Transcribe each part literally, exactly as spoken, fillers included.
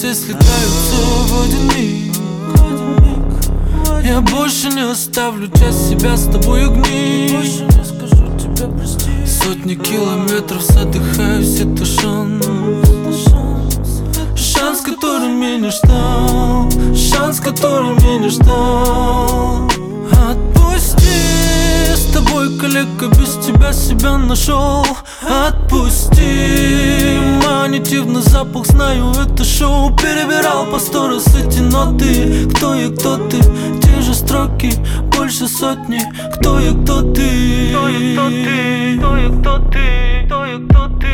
все слетаются в один миг. Я больше не оставлю часть себя с тобой гнить. Сотни километров задыхаюсь, это шанс. Шанс, который меня не ждал. Шанс, который меня не ждал. Отпусти, с тобой, коллега, без тебя себя нашел. Отпусти, манитивный запах, знаю, это шоу. Перебирал по сто раз эти ноты. Кто я, кто ты, те же строки, больше сотни. Кто я, кто ты, кто я, кто ты, кто я, кто ты, кто я, кто ты.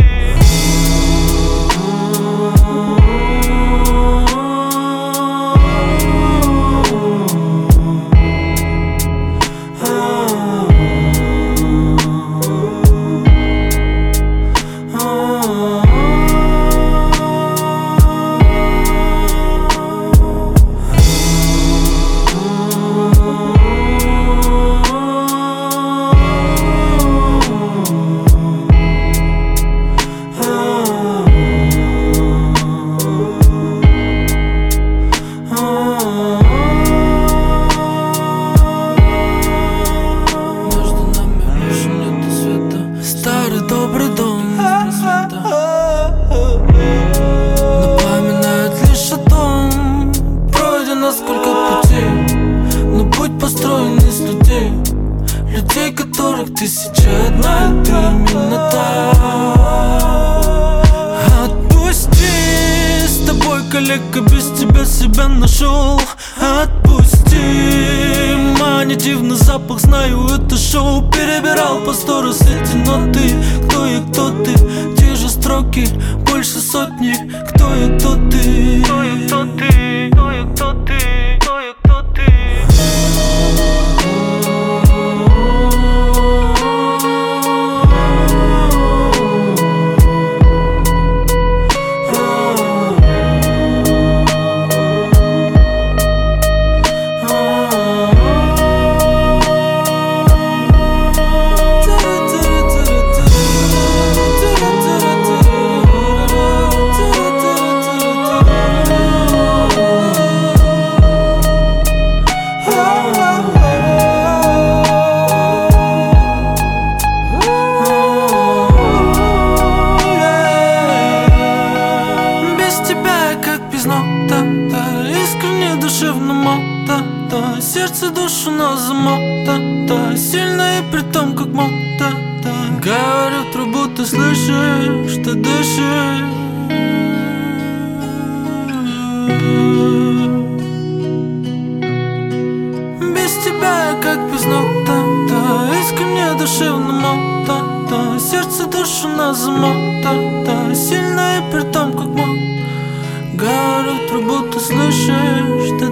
Добрый дом напоминает лишь о том, пройдено сколько путей, но путь построен из людей. Людей, которых тысяча одна, и ты именно та. Отпусти, с тобой, коллега, без тебя себя нашел. Отпусти, манитивный запах, знаю, это шоу. Перебирал по сто раз эти ноты. Кто я, кто ты, те же строки, больше сотни. Кто я, кто ты, кто я, кто ты, кто я, кто ты, кто я, кто ты. Искренне, душевно, мота, да. Сердце, душу на замок, да, да. Сильно и при том, как мог, да, да. Говорю в трубу, ты слышишь, ты дышишь. Без тебя я как без ног, да, да. Искренне, душевно, мота, да. Сердце, душу на замок, да, да. Сильно и при том, как мог. Говорю в трубу, ты слышишь, ты